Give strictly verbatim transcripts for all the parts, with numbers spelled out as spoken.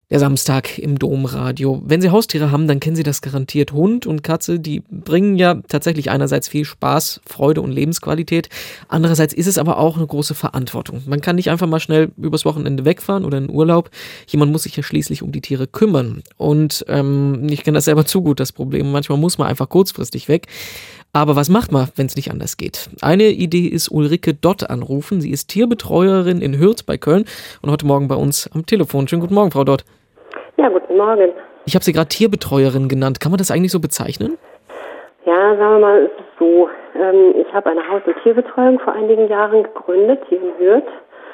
Der Samstag im Domradio. Wenn Sie Haustiere haben, dann kennen Sie das garantiert. Hund und Katze, die bringen ja tatsächlich einerseits viel Spaß, Freude und Lebensqualität. Andererseits ist es aber auch eine große Verantwortung. Man kann nicht einfach mal schnell übers Wochenende wegfahren oder in Urlaub. Jemand muss sich ja schließlich um die Tiere kümmern. Und ähm, ich kenne das selber zu gut, das Problem. Manchmal muss man einfach kurzfristig weg. Aber was macht man, wenn es nicht anders geht? Eine Idee ist Ulrike Dott anrufen. Sie ist Tierbetreuerin in Hürth bei Köln und heute Morgen bei uns am Telefon. Schönen guten Morgen, Frau Dott. Ja, guten Morgen. Ich habe Sie gerade Tierbetreuerin genannt. Kann man das eigentlich so bezeichnen? Ja, sagen wir mal, es ist so. Ähm, ich habe eine Haus- und Tierbetreuung vor einigen Jahren gegründet, hier in Hürth.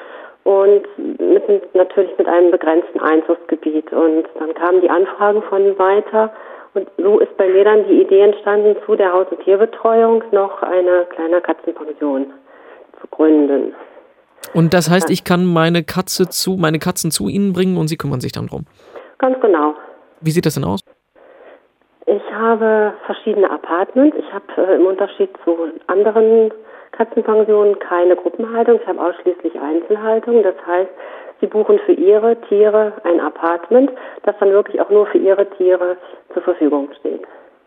Und mit, natürlich mit einem begrenzten Einzugsgebiet. Und dann kamen die Anfragen von weiter. Und so ist bei mir dann die Idee entstanden, zu der Haus- und Tierbetreuung noch eine kleine Katzenpension zu gründen. Und das heißt, ich kann meine Katze zu, meine Katzen zu Ihnen bringen und Sie kümmern sich dann drum? Ganz genau. Wie sieht das denn aus? Ich habe verschiedene Apartments. Ich habe äh, im Unterschied zu anderen Katzenpensionen keine Gruppenhaltung. Ich habe ausschließlich Einzelhaltung. Das heißt, Sie buchen für Ihre Tiere ein Apartment, das dann wirklich auch nur für Ihre Tiere zur Verfügung steht.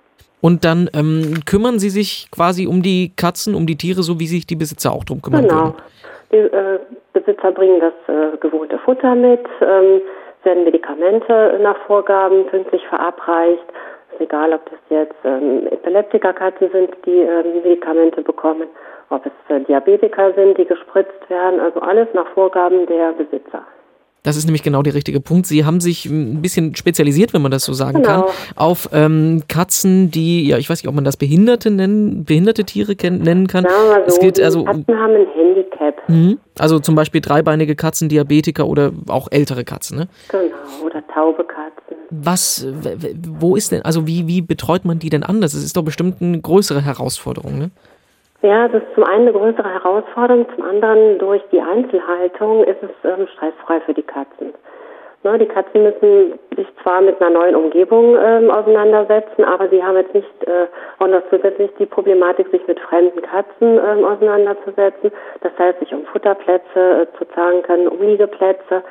Und dann ähm, kümmern Sie sich quasi um die Katzen, um die Tiere, so wie sich die Besitzer auch drum kümmern Genau. würden? Die äh, Besitzer bringen das äh, gewohnte Futter mit, ähm, werden Medikamente nach Vorgaben pünktlich verabreicht. Ist egal, ob das jetzt ähm, Epileptikerkatzen sind, die ähm, Medikamente bekommen, ob es äh, Diabetiker sind, die gespritzt werden. Also alles nach Vorgaben der Besitzer. Das ist nämlich genau der richtige Punkt. Sie haben sich ein bisschen spezialisiert, wenn man das so sagen Genau. kann, auf ähm, Katzen, die, ja, ich weiß nicht, ob man das Behinderte nennen, behinderte Tiere ken- nennen kann. Sagen wir Es so, geht die also, Katzen haben ein Handicap. Mhm. Also zum Beispiel dreibeinige Katzen, Diabetiker oder auch ältere Katzen, ne? Genau, oder taube Katzen. Was, w- w- wo ist denn, also wie, wie betreut man die denn anders? Das ist doch bestimmt eine größere Herausforderung, ne? Ja, das ist zum einen eine größere Herausforderung, zum anderen durch die Einzelhaltung ist es ähm, stressfrei für die Katzen. Ne, die Katzen müssen sich zwar mit einer neuen Umgebung ähm, auseinandersetzen, aber sie haben jetzt nicht äh, auch noch zusätzlich die Problematik, sich mit fremden Katzen ähm, auseinanderzusetzen. Das heißt, sich um Futterplätze äh, zu zankern, um Liegeplätze.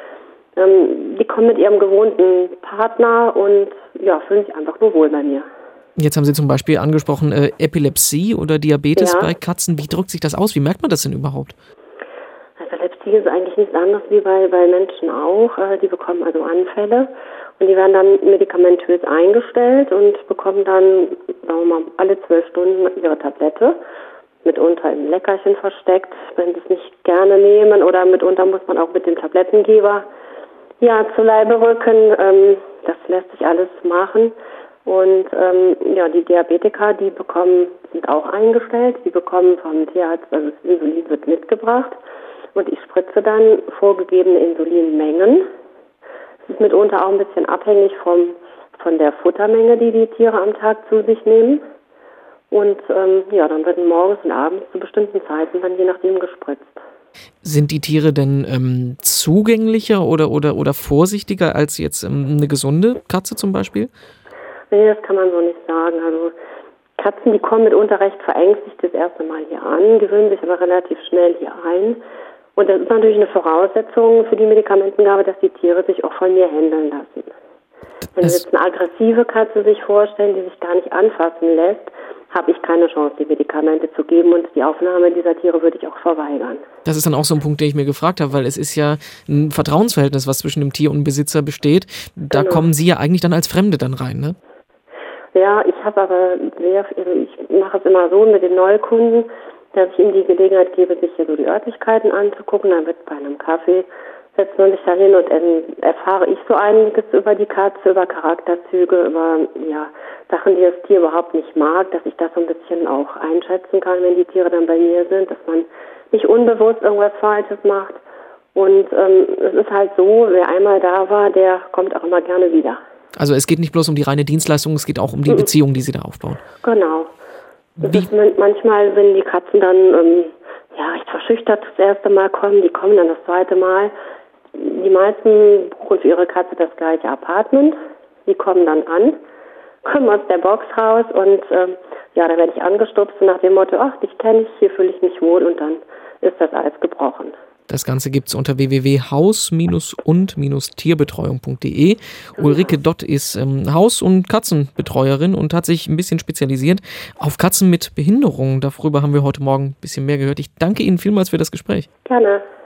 Ähm, die kommen mit ihrem gewohnten Partner und ja, fühlen sich einfach nur wohl bei mir. Jetzt haben Sie zum Beispiel angesprochen äh, Epilepsie oder Diabetes Ja. bei Katzen. Wie drückt sich das aus? Wie merkt man das denn überhaupt? Epilepsie ist eigentlich nichts anderes wie bei, bei Menschen auch. Äh, Die bekommen also Anfälle und die werden dann medikamentös eingestellt und bekommen dann, sagen wir mal, alle zwölf Stunden ihre Tablette, mitunter im Leckerchen versteckt, wenn sie es nicht gerne nehmen, oder mitunter muss man auch mit dem Tablettengeber ja, zu Leibe rücken. Ähm, das lässt sich alles machen. Und ähm, ja, die Diabetiker, die bekommen, sind auch eingestellt, die bekommen vom Tierarzt, also das Insulin wird mitgebracht und ich spritze dann vorgegebene Insulinmengen. Es ist mitunter auch ein bisschen abhängig vom, von der Futtermenge, die die Tiere am Tag zu sich nehmen. Und ähm, ja, dann werden morgens und abends zu bestimmten Zeiten dann je nachdem gespritzt. Sind die Tiere denn ähm, zugänglicher oder, oder, oder vorsichtiger als jetzt ähm, eine gesunde Katze zum Beispiel? Nee, das kann man so nicht sagen. Also Katzen, die kommen mitunter recht verängstigt das erste Mal hier an, gewöhnen sich aber relativ schnell hier ein. Und das ist natürlich eine Voraussetzung für die Medikamentengabe, dass die Tiere sich auch von mir händeln lassen. Wenn Das- jetzt eine aggressive Katze sich vorstellen, die sich gar nicht anfassen lässt, habe ich keine Chance, die Medikamente zu geben, und die Aufnahme dieser Tiere würde ich auch verweigern. Das ist dann auch so ein Punkt, den ich mir gefragt habe, weil es ist ja ein Vertrauensverhältnis, was zwischen dem Tier und dem Besitzer besteht. Da Genau. kommen Sie ja eigentlich dann als Fremde dann rein, ne? Ja, ich habe aber sehr, also ich mache es immer so mit den Neukunden, dass ich ihnen die Gelegenheit gebe, sich hier so die Örtlichkeiten anzugucken. Dann wird bei einem Kaffee, setzt man sich da hin und dann erfahre ich so einiges über die Katze, über Charakterzüge, über ja, Sachen, die das Tier überhaupt nicht mag, dass ich das so ein bisschen auch einschätzen kann, wenn die Tiere dann bei mir sind, dass man nicht unbewusst irgendwas Falsches macht. Und ähm, es ist halt so, wer einmal da war, der kommt auch immer gerne wieder. Also es geht nicht bloß um die reine Dienstleistung, es geht auch um die Beziehung, die Sie da aufbauen. Genau. Das Wie- ist man- manchmal, wenn die Katzen dann ähm, ja, recht verschüchtert das erste Mal kommen, die kommen dann das zweite Mal. Die meisten buchen für ihre Katze das gleiche Apartment. Die kommen dann an, kommen aus der Box raus und ähm, ja, da werde ich angestupst nach dem Motto, ach, dich kenne ich, hier fühle ich mich wohl, und dann ist das alles gebrochen. Das Ganze gibt es unter w w w punkt haus und tierbetreuung punkt d e. Ulrike Dott ist ähm, Haus- und Katzenbetreuerin und hat sich ein bisschen spezialisiert auf Katzen mit Behinderungen. Darüber haben wir heute Morgen ein bisschen mehr gehört. Ich danke Ihnen vielmals für das Gespräch. Gerne.